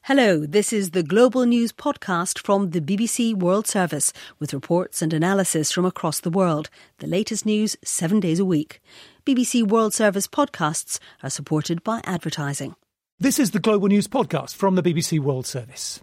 Hello, this is the Global News podcast from the BBC World Service with reports and analysis from across the world. The latest news 7 days a week. BBC World Service podcasts are supported by advertising. This is the Global News podcast from the BBC World Service.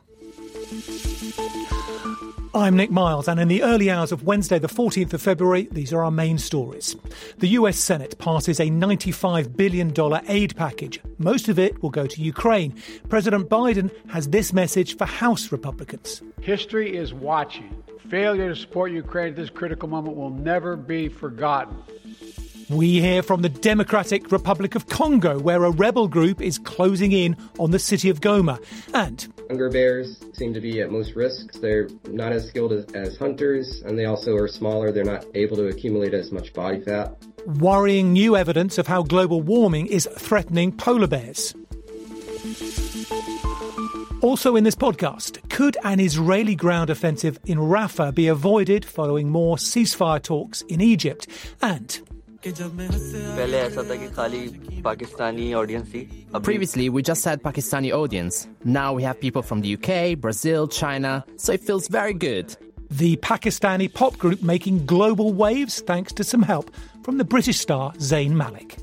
I'm Nick Miles, and in the early hours of Wednesday, the 14th of February, these are our main stories. The US Senate passes a $95 billion aid package. Most of it will go to Ukraine. President Biden has this message for House Republicans. History is watching. Failure to support Ukraine at this critical moment will never be forgotten. We hear from the Democratic Republic of Congo, where a rebel group is closing in on the city of Goma. And hunger bears seem to be at most risk. They're not as skilled as hunters, and they also are smaller. They're not able to accumulate as much body fat. Worrying new evidence of how global warming is threatening polar bears. Also in this podcast, could an Israeli ground offensive in Rafah be avoided following more ceasefire talks in Egypt? And previously, we just had Pakistani audience. Now we have people from the UK, Brazil, China, so it feels very good. The Pakistani pop group making global waves thanks to some help from the British star Zayn Malik.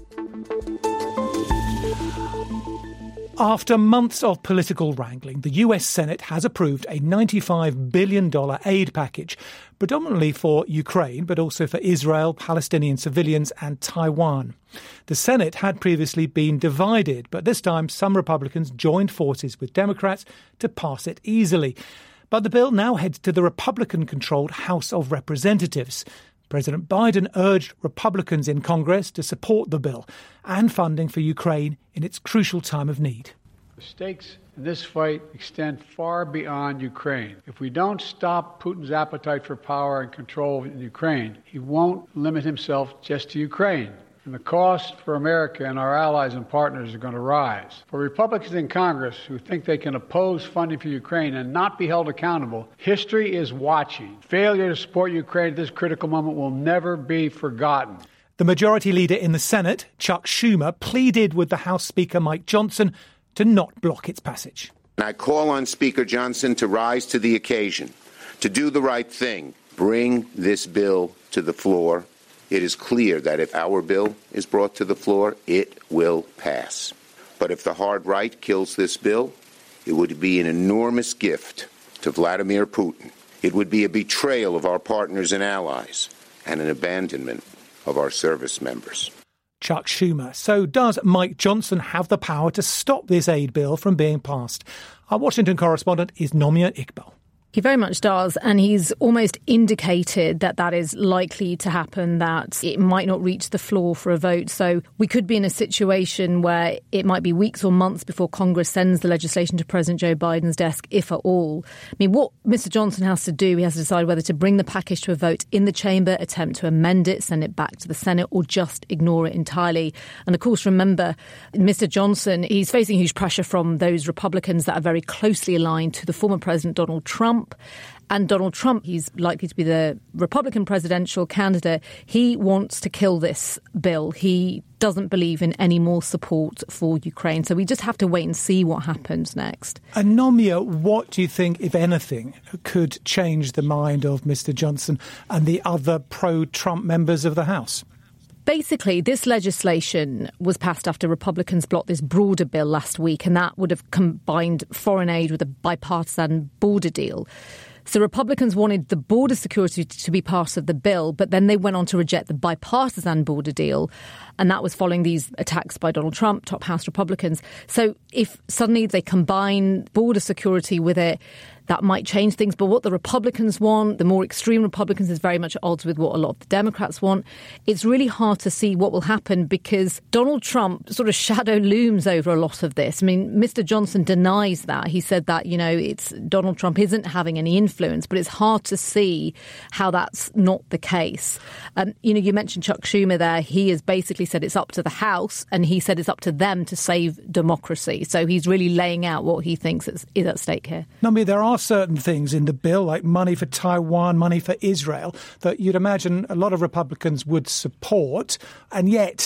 After months of political wrangling, the US Senate has approved a $95 billion aid package, predominantly for Ukraine, but also for Israel, Palestinian civilians and Taiwan. The Senate had previously been divided, but this time some Republicans joined forces with Democrats to pass it easily. But the bill now heads to the Republican-controlled House of Representatives. President Biden urged Republicans in Congress to support the bill and funding for Ukraine in its crucial time of need. The stakes in this fight extend far beyond Ukraine. If we don't stop Putin's appetite for power and control in Ukraine, he won't limit himself just to Ukraine. And the cost for America and our allies and partners are going to rise. For Republicans in Congress who think they can oppose funding for Ukraine and not be held accountable, history is watching. Failure to support Ukraine at this critical moment will never be forgotten. The majority leader in the Senate, Chuck Schumer, pleaded with the House Speaker Mike Johnson to not block its passage. And I call on Speaker Johnson to rise to the occasion, to do the right thing, bring this bill to the floor. It is clear that if our bill is brought to the floor, it will pass. But if the hard right kills this bill, it would be an enormous gift to Vladimir Putin. It would be a betrayal of our partners and allies and an abandonment of our service members. Chuck Schumer. So does Mike Johnson have the power to stop this aid bill from being passed? Our Washington correspondent is Nomia Iqbal. He very much does, and he's almost indicated that that is likely to happen, that it might not reach the floor for a vote. So we could be in a situation where it might be weeks or months before Congress sends the legislation to President Joe Biden's desk, if at all. I mean, what Mr. Johnson has to do, he has to decide whether to bring the package to a vote in the chamber, attempt to amend it, send it back to the Senate, or just ignore it entirely. And of course, remember, Mr. Johnson, he's facing huge pressure from those Republicans that are very closely aligned to the former President Donald Trump. And Donald Trump, he's likely to be the Republican presidential candidate. He wants to kill this bill. He doesn't believe in any more support for Ukraine. So we just have to wait and see what happens next. And Nomia, what do you think, if anything, could change the mind of Mr. Johnson and the other pro-Trump members of the House? Basically, this legislation was passed after Republicans blocked this broader bill last week, and that would have combined foreign aid with a bipartisan border deal. So Republicans wanted the border security to be part of the bill, but then they went on to reject the bipartisan border deal. And that was following these attacks by Donald Trump, top House Republicans. So if suddenly they combine border security with it, that might change things. But what the Republicans want, the more extreme Republicans, is very much at odds with what a lot of the Democrats want. It's really hard to see what will happen because Donald Trump sort of shadow looms over a lot of this. I mean, Mr. Johnson denies that. He said that, it's Donald Trump isn't having any influence, but it's hard to see how that's not the case. You mentioned Chuck Schumer there. He has basically said it's up to the House, and he said it's up to them to save democracy. So he's really laying out what he thinks is at stake here. Nambi, there are certain things in the bill, like money for Taiwan, money for Israel, that you'd imagine a lot of Republicans would support. And yet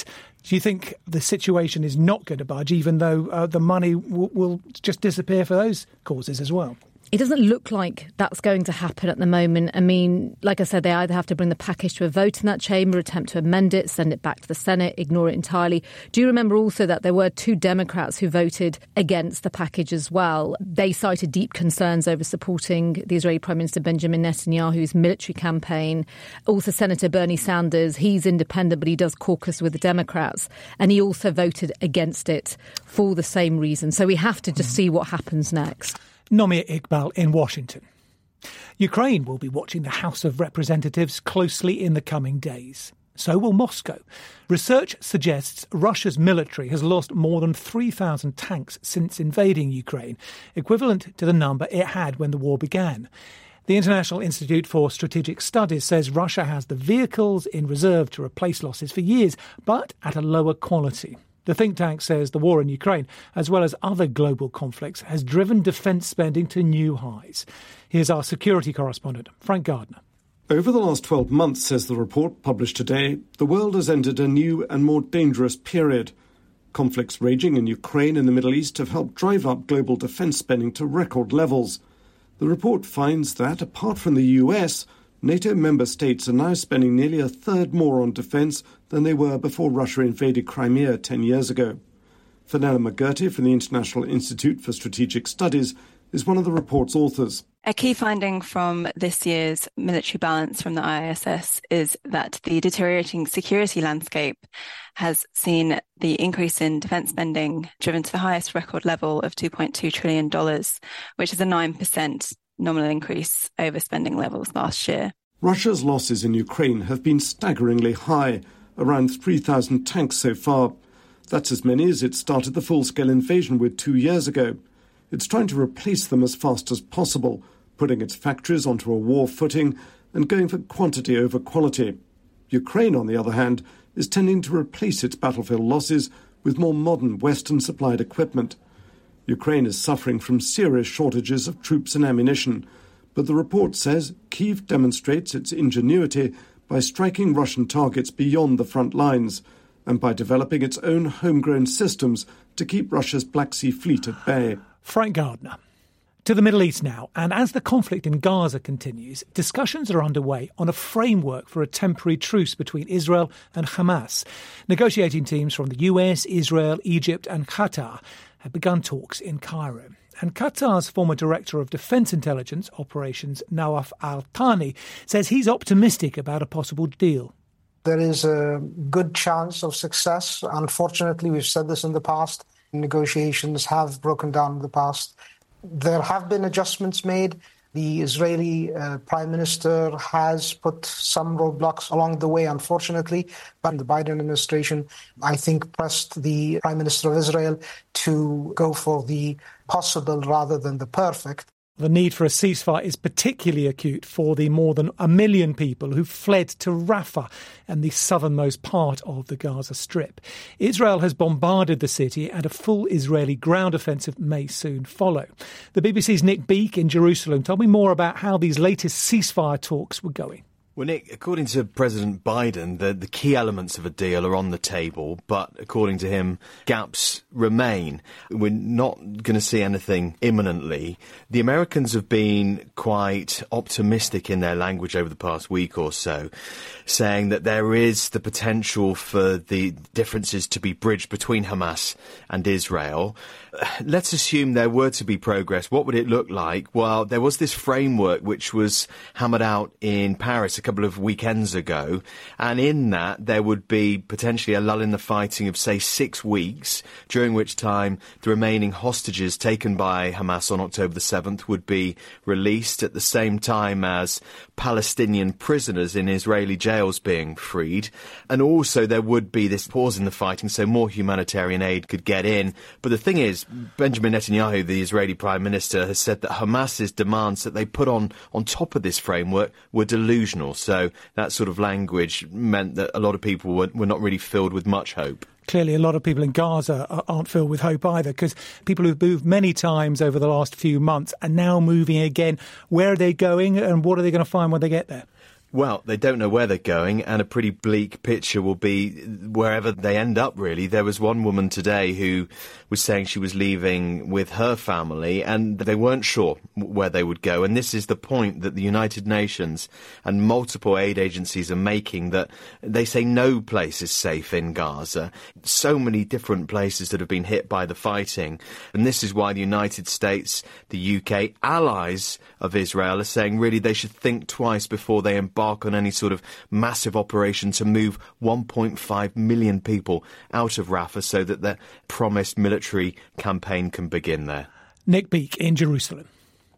Do you think the situation is not going to budge, even though the money will just disappear for those causes as well? It doesn't look like that's going to happen at the moment. I mean, like I said, they either have to bring the package to a vote in that chamber, attempt to amend it, send it back to the Senate, ignore it entirely. Do you remember also that there were 2 Democrats who voted against the package as well? They cited deep concerns over supporting the Israeli Prime Minister Benjamin Netanyahu's military campaign. Also, Senator Bernie Sanders, he's independent, but he does caucus with the Democrats. And he also voted against it for the same reason. So we have to just see what happens next. Nomia Iqbal in Washington. Ukraine will be watching the House of Representatives closely in the coming days. So will Moscow. Research suggests Russia's military has lost more than 3,000 tanks since invading Ukraine, equivalent to the number it had when the war began. The International Institute for Strategic Studies says Russia has the vehicles in reserve to replace losses for years, but at a lower quality. The think tank says the war in Ukraine, as well as other global conflicts, has driven defence spending to new highs. Here's our security correspondent, Frank Gardner. Over the last 12 months, says the report published today, the world has entered a new and more dangerous period. Conflicts raging in Ukraine and the Middle East have helped drive up global defence spending to record levels. The report finds that, apart from the US, NATO member states are now spending nearly a third more on defence than they were before Russia invaded Crimea 10 years ago. Fenella McGurty from the International Institute for Strategic Studies is one of the report's authors. A key finding from this year's military balance from the ISS is that the deteriorating security landscape has seen the increase in defence spending driven to the highest record level of $2.2 trillion, which is a 9% nominal increase over spending levels last year. Russia's losses in Ukraine have been staggeringly high, around 3,000 tanks so far. That's as many as it started the full-scale invasion with 2 years ago. It's trying to replace them as fast as possible, putting its factories onto a war footing and going for quantity over quality. Ukraine, on the other hand, is tending to replace its battlefield losses with more modern Western-supplied equipment. Ukraine is suffering from serious shortages of troops and ammunition, but the report says Kyiv demonstrates its ingenuity by striking Russian targets beyond the front lines and by developing its own homegrown systems to keep Russia's Black Sea Fleet at bay. Frank Gardner. To the Middle East now, and as the conflict in Gaza continues, discussions are underway on a framework for a temporary truce between Israel and Hamas. Negotiating teams from the US, Israel, Egypt and Qatar have begun talks in Cairo. And Qatar's former Director of Defence Intelligence Operations, Nawaf Al-Thani, says he's optimistic about a possible deal. There is a good chance of success. Unfortunately, we've said this in the past. Negotiations have broken down in the past. There have been adjustments made. The Israeli Prime Minister has put some roadblocks along the way, unfortunately. But the Biden administration, I think, pressed the Prime Minister of Israel to go for the possible rather than the perfect. The need for a ceasefire is particularly acute for the more than 1 million people who fled to Rafah and the southernmost part of the Gaza Strip. Israel has bombarded the city and a full Israeli ground offensive may soon follow. The BBC's Nick Beake in Jerusalem told me more about how these latest ceasefire talks were going. Well, Nick, according to President Biden, the key elements of a deal are on the table, but according to him, gaps remain. We're not going to see anything imminently. The Americans have been quite optimistic in their language over the past week or so, saying that there is the potential for the differences to be bridged between Hamas and Israel. Let's assume there were to be progress. What would it look like? Well, there was this framework which was hammered out in Paris a couple of weekends ago, and in that there would be potentially a lull in the fighting of, say, 6 weeks, during which time the remaining hostages taken by Hamas on October the 7th would be released at the same time as Palestinian prisoners in Israeli jails being freed. And also there would be this pause in the fighting so more humanitarian aid could get in. But the thing is, Benjamin Netanyahu, the Israeli Prime Minister, has said that Hamas's demands that they put on top of this framework were delusional. So that sort of language meant that a lot of people were not really filled with much hope. Clearly, a lot of people in Gaza aren't filled with hope either, because people who've moved many times over the last few months are now moving again. Where are they going and what are they going to find when they get there? Well, they don't know where they're going, and a pretty bleak picture will be wherever they end up, really. There was one woman today who was saying she was leaving with her family, and they weren't sure where they would go. And this is the point that the United Nations and multiple aid agencies are making, that they say no place is safe in Gaza. So many different places that have been hit by the fighting. And this is why the United States, the UK, allies of Israel are saying really they should think twice before they embark on any sort of massive operation to move 1.5 million people out of Rafah so that their promised military campaign can begin there. Nick Beake in Jerusalem.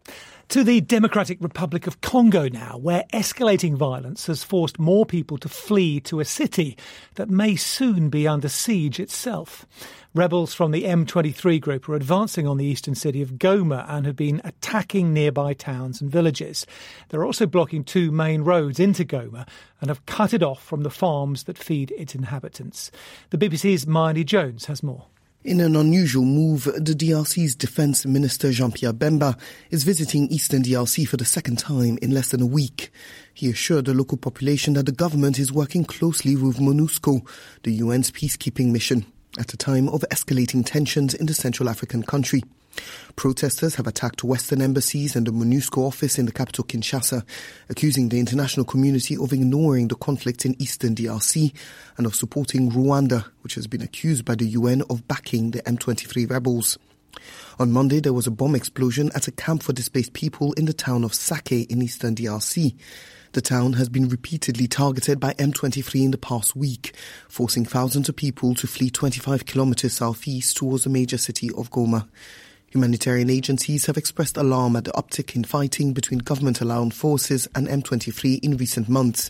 To the Democratic Republic of Congo now, where escalating violence has forced more people to flee to a city that may soon be under siege itself. Rebels from the M23 group are advancing on the eastern city of Goma and have been attacking nearby towns and villages. They're also blocking 2 main roads into Goma and have cut it off from the farms that feed its inhabitants. The BBC's Marnie Jones has more. In an unusual move, the DRC's Defence Minister Jean-Pierre Bemba is visiting eastern DRC for the second time in less than a week. He assured the local population that the government is working closely with MONUSCO, the UN's peacekeeping mission, at a time of escalating tensions in the Central African country. Protesters have attacked Western embassies and the MONUSCO office in the capital Kinshasa, accusing the international community of ignoring the conflict in eastern DRC and of supporting Rwanda, which has been accused by the UN of backing the M23 rebels. On Monday, there was a bomb explosion at a camp for displaced people in the town of Sake in eastern DRC. The town has been repeatedly targeted by M23 in the past week, forcing thousands of people to flee 25 kilometers southeast towards the major city of Goma. Humanitarian agencies have expressed alarm at the uptick in fighting between government-aligned forces and M23 in recent months.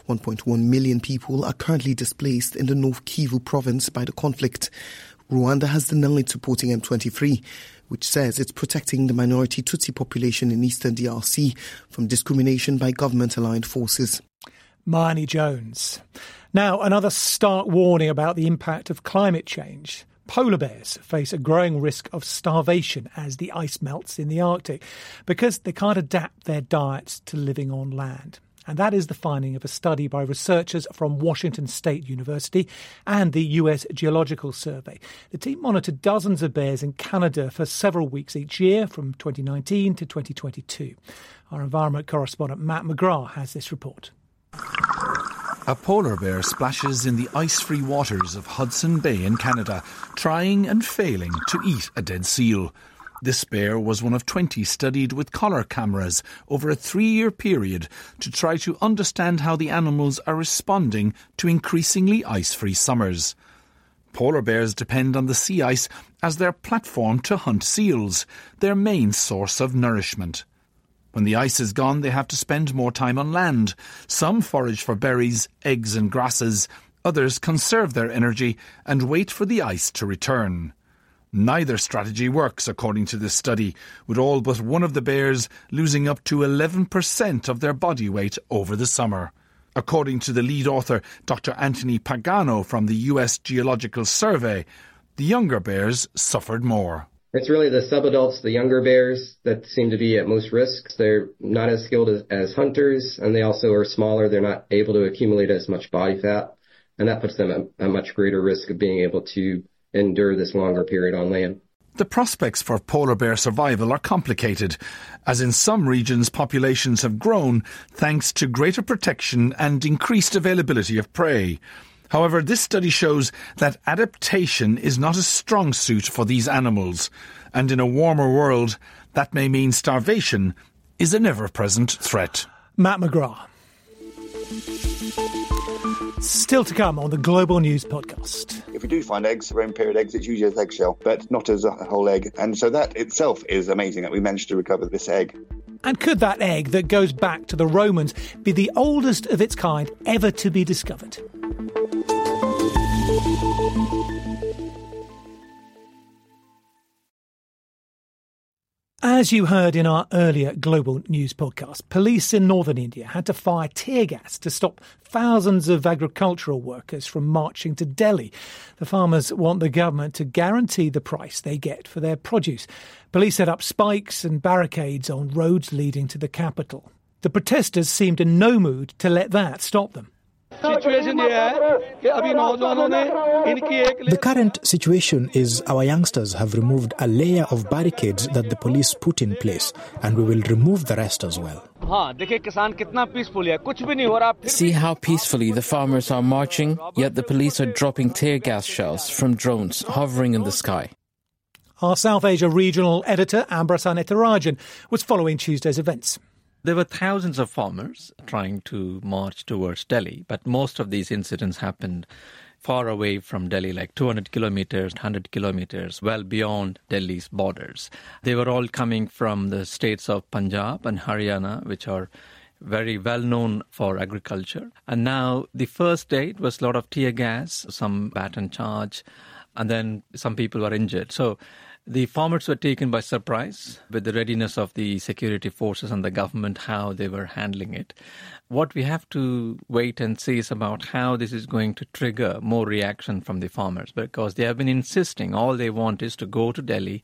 1.1 million people are currently displaced in the North Kivu province by the conflict. Rwanda has denied supporting M23, which says it's protecting the minority Tutsi population in eastern DRC from discrimination by government-aligned forces. Marnie Jones. Now, another stark warning about the impact of climate change. Polar bears face a growing risk of starvation as the ice melts in the Arctic because they can't adapt their diets to living on land. And that is the finding of a study by researchers from Washington State University and the US Geological Survey. The team monitored dozens of bears in Canada for several weeks each year from 2019 to 2022. Our environment correspondent Matt McGrath has this report. A polar bear splashes in the ice-free waters of Hudson Bay in Canada, trying and failing to eat a dead seal. This bear was one of 20 studied with collar cameras over a 3-year period to try to understand how the animals are responding to increasingly ice-free summers. Polar bears depend on the sea ice as their platform to hunt seals, their main source of nourishment. When the ice is gone, they have to spend more time on land. Some forage for berries, eggs and grasses. Others conserve their energy and wait for the ice to return. Neither strategy works, according to this study, with all but one of the bears losing up to 11% of their body weight over the summer. According to the lead author, Dr. Anthony Pagano from the US Geological Survey, the younger bears suffered more. It's really the subadults, the younger bears, that seem to be at most risk. They're not as skilled as hunters, and they also are smaller. They're not able to accumulate as much body fat, and that puts them at a much greater risk of being able to endure this longer period on land. The prospects for polar bear survival are complicated, as in some regions populations have grown thanks to greater protection and increased availability of prey. However, this study shows that adaptation is not a strong suit for these animals, and in a warmer world, that may mean starvation is an ever-present threat. Matt McGrath. Still to come on the Global News Podcast. If we do find eggs, rain-period eggs, it's usually as eggshell, but not as a whole egg. And so that itself is amazing that we managed to recover this egg. And could that egg that goes back to the Romans be the oldest of its kind ever to be discovered? As you heard in our earlier Global News podcast, police in northern India had to fire tear gas to stop thousands of agricultural workers from marching to Delhi. The farmers want the government to guarantee the price they get for their produce. Police set up spikes and barricades on roads leading to the capital. The protesters seemed in no mood to let that stop them. The current situation is our youngsters have removed a layer of barricades that the police put in place, and we will remove the rest as well. See how peacefully the farmers are marching, yet the police are dropping tear gas shells from drones hovering in the sky. Our South Asia regional editor, Ambrasan Ethirajan, was following Tuesday's events. There were thousands of farmers trying to march towards Delhi, but most of these incidents happened far away from Delhi, like 200 kilometers, 100 kilometers, well beyond Delhi's borders. They were all coming from the states of Punjab and Haryana, which are very well known for agriculture. And now the first day it was a lot of tear gas, some baton charge, and then some people were injured. So the farmers were taken by surprise with the readiness of the security forces and the government, how they were handling it. What we have to wait and see is about how this is going to trigger more reaction from the farmers, because they have been insisting all they want is to go to Delhi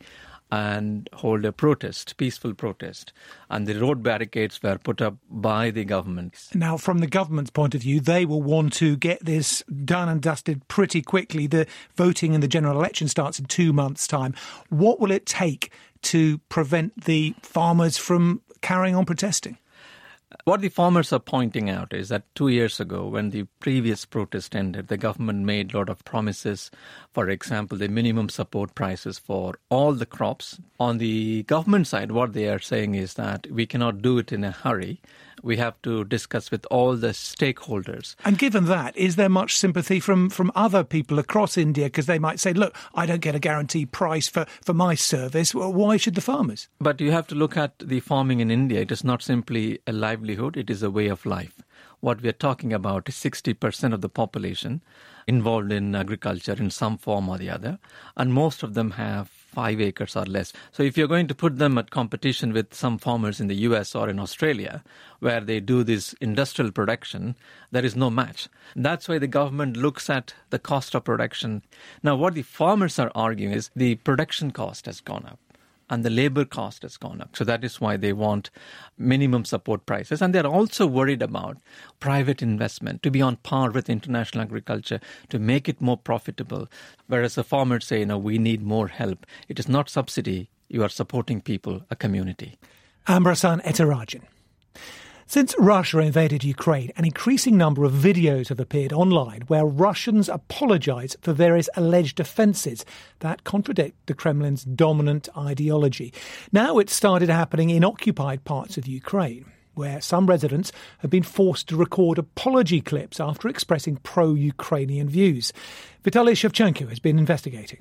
and hold a protest, peaceful protest. And the road barricades were put up by the government. Now, from the government's point of view, they will want to get this done and dusted pretty quickly. The voting in the general election starts in 2 months' time. What will it take to prevent the farmers from carrying on protesting? What the farmers are pointing out is that 2 years ago, when the previous protest ended, the government made a lot of promises. For example, the minimum support prices for all the crops. On the government side, what they are saying is that we cannot do it in a hurry. We have to discuss with all the stakeholders. And given that, is there much sympathy from other people across India? Because they might say, look, I don't get a guaranteed price for my service. Well, why should the farmers? But you have to look at the farming in India. It is not simply a livelihood. It is a way of life. What we are talking about is 60% of the population involved in agriculture in some form or the other. And most of them have 5 acres or less. So if you're going to put them at competition with some farmers in the US or in Australia, where they do this industrial production, there is no match. That's why the government looks at the cost of production. Now, what the farmers are arguing is the production cost has gone up and the labor cost has gone up. So that is why they want minimum support prices. And they're also worried about private investment to be on par with international agriculture, to make it more profitable. Whereas the farmers say, we need more help. It is not subsidy. You are supporting people, a community. Ambrasan Ethirajan. Since Russia invaded Ukraine, an increasing number of videos have appeared online where Russians apologise for various alleged offences that contradict the Kremlin's dominant ideology. Now it's started happening in occupied parts of Ukraine, where some residents have been forced to record apology clips after expressing pro-Ukrainian views. Vitaly Shevchenko has been investigating.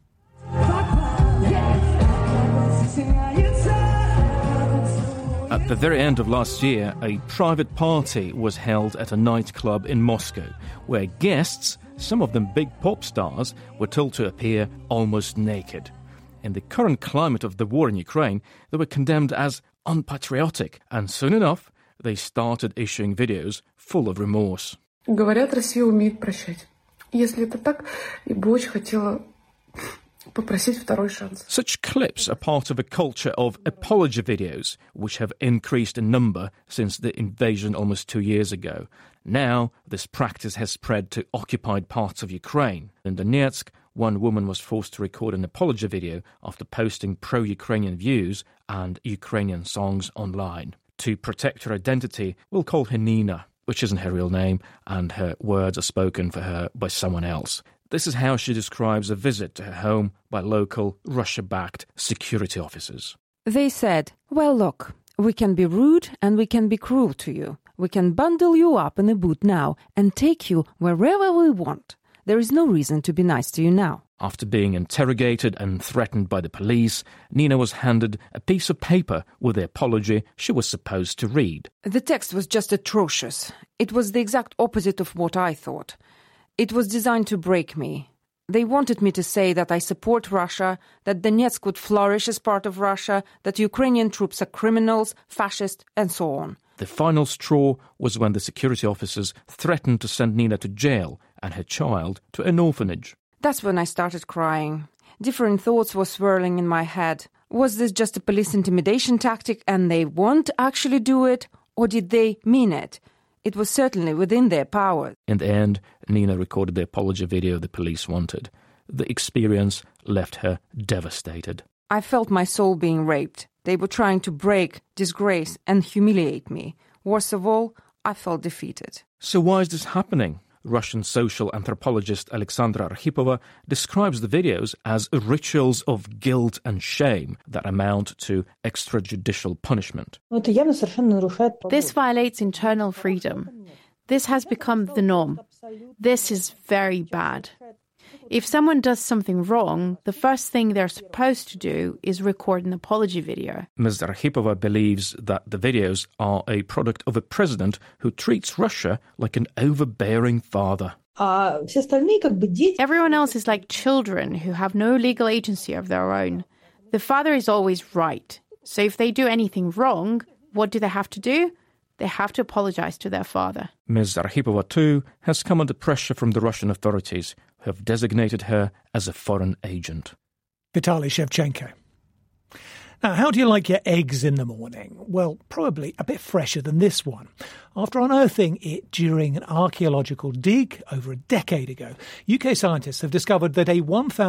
At the very end of last year, a private party was held at a nightclub in Moscow, where guests, some of them big pop stars, were told to appear almost naked. In the current climate of the war in Ukraine, they were condemned as unpatriotic, and soon enough, they started issuing videos full of remorse. Говорят, Россия умеет прощать. Если это так, я бы очень хотела попросить второй шанс. Such clips are part of a culture of apology videos, which have increased in number since the invasion almost 2 years ago. Now, this practice has spread to occupied parts of Ukraine. In Donetsk, one woman was forced to record an apology video after posting pro-Ukrainian views and Ukrainian songs online. To protect her identity, we'll call her Nina, which isn't her real name, and her words are spoken for her by someone else. This is how she describes a visit to her home by local Russia-backed security officers. They said, well, look, we can be rude and we can be cruel to you. We can bundle you up in a boot now and take you wherever we want. There is no reason to be nice to you now. After being interrogated and threatened by the police, Nina was handed a piece of paper with the apology she was supposed to read. The text was just atrocious. It was the exact opposite of what I thought. It was designed to break me. They wanted me to say that I support Russia, that Donetsk would flourish as part of Russia, that Ukrainian troops are criminals, fascist, and so on. The final straw was when the security officers threatened to send Nina to jail and her child to an orphanage. That's when I started crying. Different thoughts were swirling in my head. Was this just a police intimidation tactic and they won't actually do it? Or did they mean it? It was certainly within their power. In the end, Nina recorded the apology video the police wanted. The experience left her devastated. I felt my soul being raped. They were trying to break, disgrace, and humiliate me. Worst of all, I felt defeated. So why is this happening? Russian social anthropologist Alexandra Arkhipova describes the videos as rituals of guilt and shame that amount to extrajudicial punishment. This violates internal freedom. This has become the norm. This is very bad. If someone does something wrong, the first thing they're supposed to do is record an apology video. Ms. Arkhipova believes that the videos are a product of a president who treats Russia like an overbearing father. Everyone else is like children who have no legal agency of their own. The father is always right. So if they do anything wrong, what do they have to do? They have to apologize to their father. Ms. Arkhipova, too, has come under pressure from the Russian authorities, who have designated her as a foreign agent. Vitaly Shevchenko. Now, how do you like your eggs in the morning? Well, probably a bit fresher than this one. After unearthing it during an archaeological dig over a decade ago, UK scientists have discovered that a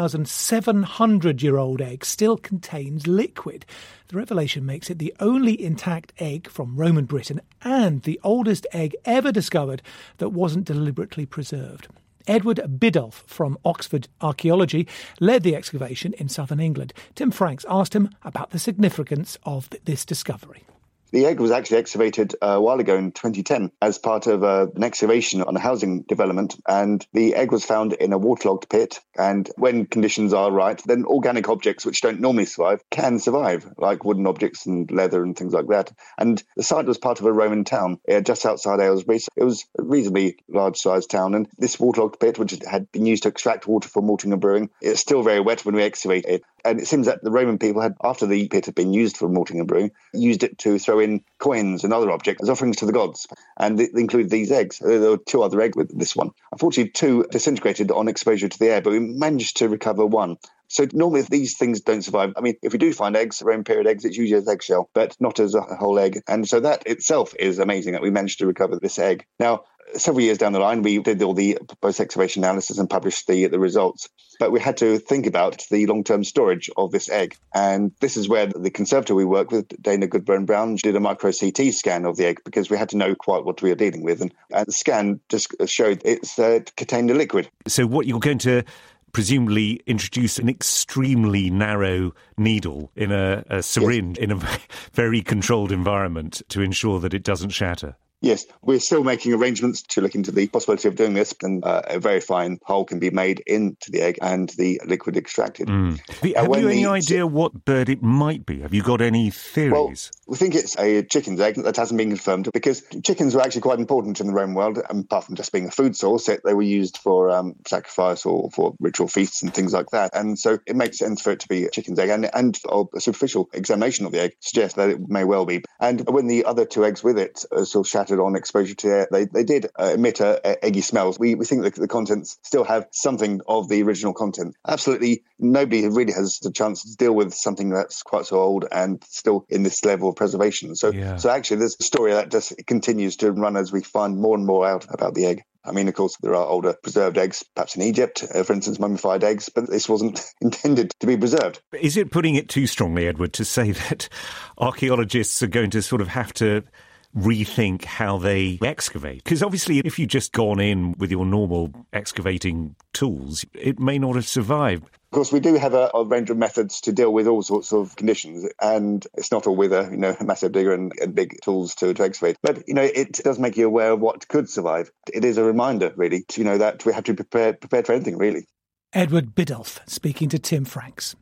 1,700-year-old egg still contains liquid. The revelation makes it the only intact egg from Roman Britain and the oldest egg ever discovered that wasn't deliberately preserved. Edward Biddulph from Oxford Archaeology led the excavation in southern England. Tim Franks asked him about the significance of this discovery. The egg was actually excavated a while ago in 2010 as part of an excavation on a housing development, and the egg was found in a waterlogged pit. And when conditions are right, then organic objects which don't normally survive can survive, like wooden objects and leather and things like that. And the site was part of a Roman town just outside Aylesbury. So it was a reasonably large-sized town, and this waterlogged pit, which had been used to extract water for malting and brewing, it's still very wet when we excavate it. And it seems that the Roman people had, after the pit had been used for malting and brewing, used it to throw in coins and other objects as offerings to the gods. And they included these eggs. There were two other eggs with this one. Unfortunately, two disintegrated on exposure to the air, but we managed to recover one. So normally these things don't survive. I mean, if we do find eggs, Roman period eggs, it's usually as eggshell, but not as a whole egg. And so that itself is amazing that we managed to recover this egg. Now, several years down the line, we did all the post-excavation analysis and published the results. But we had to think about the long-term storage of this egg. And this is where the conservator we work with, Dana Goodburn-Brown, did a micro-CT scan of the egg because we had to know quite what we were dealing with. And the scan just showed it contained a liquid. So what you're going to presumably introduce an extremely narrow needle in a syringe in a very controlled environment to ensure that it doesn't shatter. Yes, we're still making arrangements to look into the possibility of doing this, and a very fine hole can be made into the egg and the liquid extracted. Have you any idea what bird it might be? Have you got any theories? Well, we think it's a chicken's egg. That hasn't been confirmed because chickens were actually quite important in the Roman world, apart from just being a food source. They were used for sacrifice or for ritual feasts and things like that. And so it makes sense for it to be a chicken's egg. And a superficial examination of the egg suggests that it may well be. And when the other two eggs with it sort of shattered on exposure to air, they did emit a eggy smell. We think that the contents still have something of the original content. Absolutely nobody really has the chance to deal with something that's quite so old and still in this level of preservation. So actually there's a story that just continues to run as we find more and more out about the egg. I mean, of course, there are older preserved eggs, perhaps in Egypt, for instance, mummified eggs, but this wasn't intended to be preserved. Is it putting it too strongly, Edward, to say that archaeologists are going to sort of have to rethink how they excavate? Because obviously if you'd just gone in with your normal excavating tools, it may not have survived. Of course, we do have a range of methods to deal with all sorts of conditions, and it's not all with a massive digger and big tools to excavate. But it does make you aware of what could survive. It is a reminder, really, to that we have to be prepared for anything, really. Edward Biddulph speaking to Tim Franks.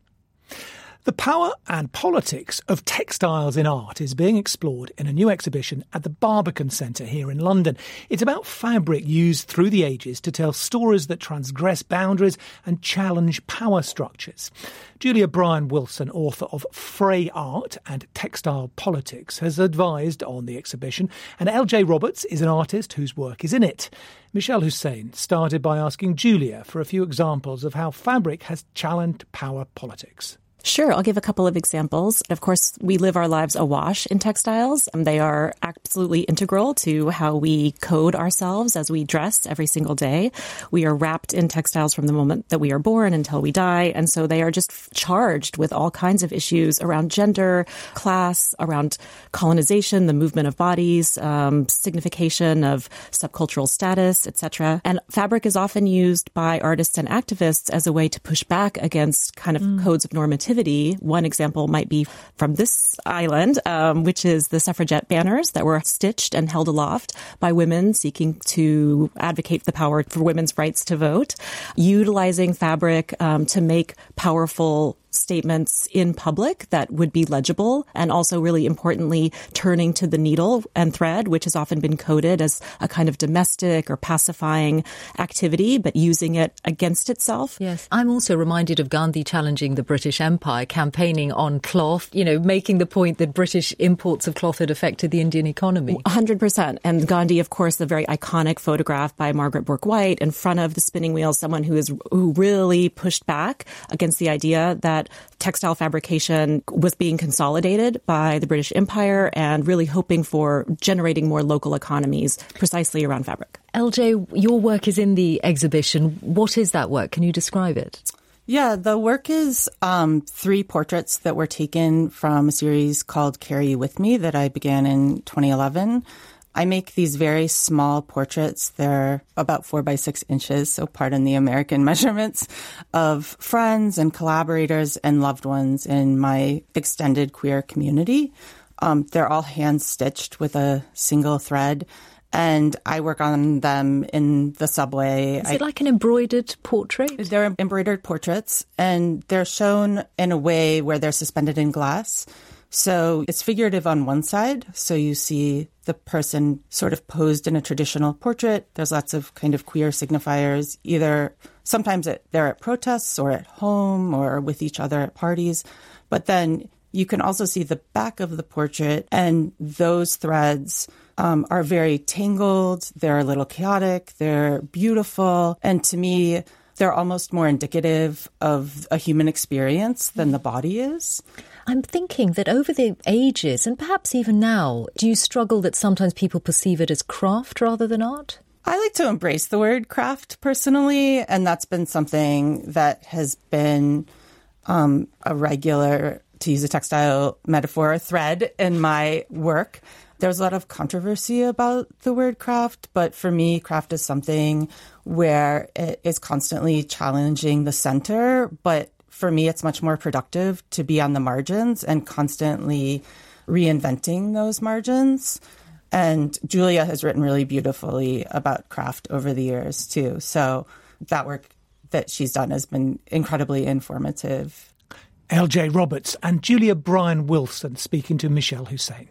The power and politics of textiles in art is being explored in a new exhibition at the Barbican Centre here in London. It's about fabric used through the ages to tell stories that transgress boundaries and challenge power structures. Julia Bryan-Wilson, author of Fray Art and Textile Politics, has advised on the exhibition, and LJ Roberts is an artist whose work is in it. Michelle Hussein started by asking Julia for a few examples of how fabric has challenged power politics. Sure, I'll give a couple of examples. Of course, we live our lives awash in textiles, and they are absolutely integral to how we code ourselves as we dress every single day. We are wrapped in textiles from the moment that we are born until we die, and so they are just charged with all kinds of issues around gender, class, around colonization, the movement of bodies, signification of subcultural status, etc. And fabric is often used by artists and activists as a way to push back against kind of codes of normativity. One example might be from this island, which is the suffragette banners that were stitched and held aloft by women seeking to advocate the power for women's rights to vote, utilizing fabric to make powerful statements in public that would be legible, and also really importantly turning to the needle and thread, which has often been coded as a kind of domestic or pacifying activity, but using it against itself. Yes. I'm also reminded of Gandhi challenging the British Empire, campaigning on cloth, making the point that British imports of cloth had affected the Indian economy. 100%. And Gandhi, of course, the very iconic photograph by Margaret Bourke-White in front of the spinning wheel, someone who really pushed back against the idea that textile fabrication was being consolidated by the British Empire and really hoping for generating more local economies precisely around fabric. LJ, your work is in the exhibition. What is that work? Can you describe it? Yeah, the work is 3 portraits that were taken from a series called Carry You With Me that I began in 2011. I make these very small portraits. They're about 4 by 6 inches, so pardon the American measurements, of friends and collaborators and loved ones in my extended queer community. They're all hand-stitched with a single thread, and I work on them in the subway. Is it like an embroidered portrait? They're embroidered portraits, and they're shown in a way where they're suspended in glass. So it's figurative on one side. So you see the person sort of posed in a traditional portrait. There's lots of kind of queer signifiers, either sometimes they're at protests or at home or with each other at parties. But then you can also see the back of the portrait, and those threads are very tangled. They're a little chaotic. They're beautiful. And to me, they're almost more indicative of a human experience than the body is. I'm thinking that over the ages, and perhaps even now, do you struggle that sometimes people perceive it as craft rather than art? I like to embrace the word craft personally, and that's been something that has been a regular, to use a textile metaphor, thread in my work. There's a lot of controversy about the word craft, but for me, craft is something where it is constantly challenging the center, but for me, it's much more productive to be on the margins and constantly reinventing those margins. And Julia has written really beautifully about craft over the years, too. So that work that she's done has been incredibly informative. LJ Roberts and Julia Bryan-Wilson speaking to Michelle Hussein.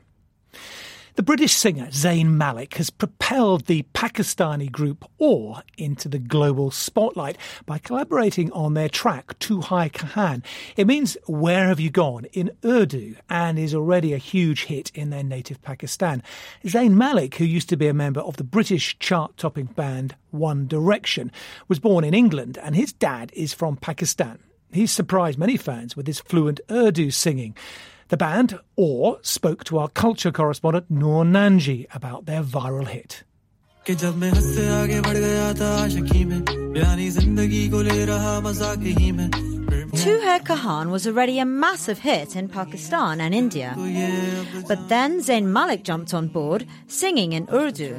The British singer Zayn Malik has propelled the Pakistani group Aur into the global spotlight by collaborating on their track Tu Hai Kahan. It means Where Have You Gone in Urdu and is already a huge hit in their native Pakistan. Zayn Malik, who used to be a member of the British chart-topping band One Direction, was born in England and his dad is from Pakistan. He's surprised many fans with his fluent Urdu singing. The band, Aur, spoke to our culture correspondent Noor Nanji about their viral hit. Tu Hai Kahan was already a massive hit in Pakistan and India. But then Zayn Malik jumped on board, singing in Urdu.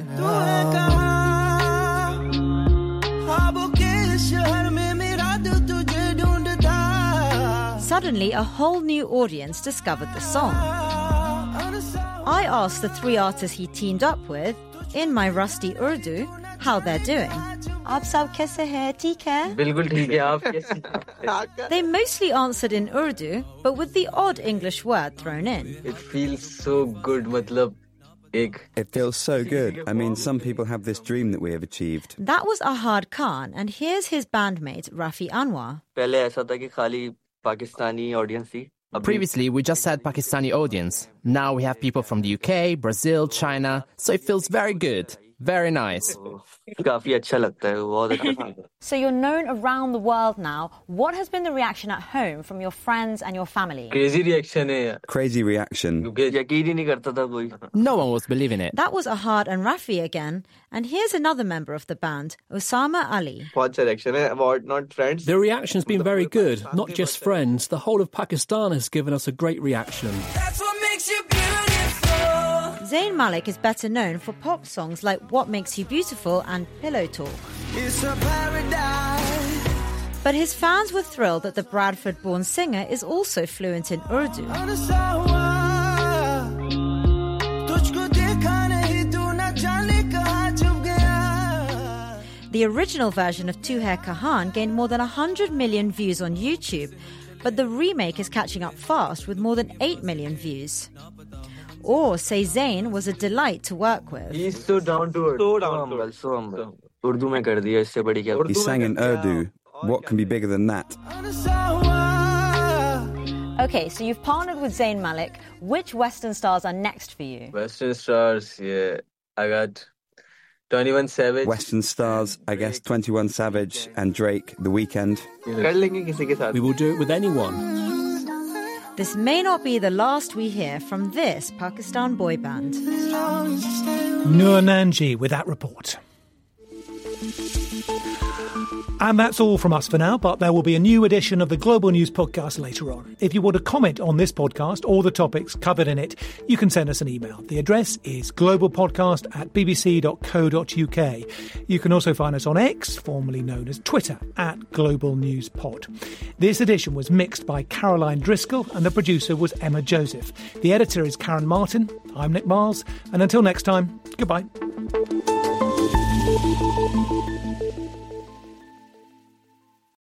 Suddenly, a whole new audience discovered the song. I asked the 3 artists he teamed up with, in my rusty Urdu, how they're doing. They mostly answered in Urdu, but with the odd English word thrown in. It feels so good, It feels so good. I mean, some people have this dream that we have achieved. That was Ahad Khan, and here's his bandmate, Rafi Anwar. Previously, we just had Pakistani audience. Now we have people from the UK, Brazil, China, so it feels very good. Very nice. So you're known around the world now. What has been the reaction at home from your friends and your family? Crazy reaction. No one was believing it. That was Ahad and Rafi again. And here's another member of the band, Osama Ali. The reaction's been very good. Not just friends. The whole of Pakistan has given us a great reaction. That's what makes you beautiful. Zayn Malik is better known for pop songs like What Makes You Beautiful and Pillow Talk. It's a paradise. But his fans were thrilled that the Bradford-born singer is also fluent in Urdu. The original version of Tu Hai Kahan gained more than 100 million views on YouTube, but the remake is catching up fast with more than 8 million views. Or say Zayn was a delight to work with. He's so down to earth. So humble. He sang in Urdu. What can be bigger than that? Okay, so you've partnered with Zayn Malik. Which Western stars are next for you? Western stars, yeah. I got 21 Savage. Western stars, I guess 21 Savage and Drake, The Weeknd. We will do it with anyone. This may not be the last we hear from this Pakistan boy band. Noor Nanji with that report. And that's all from us for now, but there will be a new edition of the Global News podcast later on. If you want to comment on this podcast or the topics covered in it, you can send us an email. The address is globalpodcast@bbc.co.uk. You can also find us on X, formerly known as Twitter, @GlobalNewsPod. This edition was mixed by Caroline Driscoll and the producer was Emma Joseph. The editor is Karen Martin. I'm Nick Miles. And until next time, goodbye.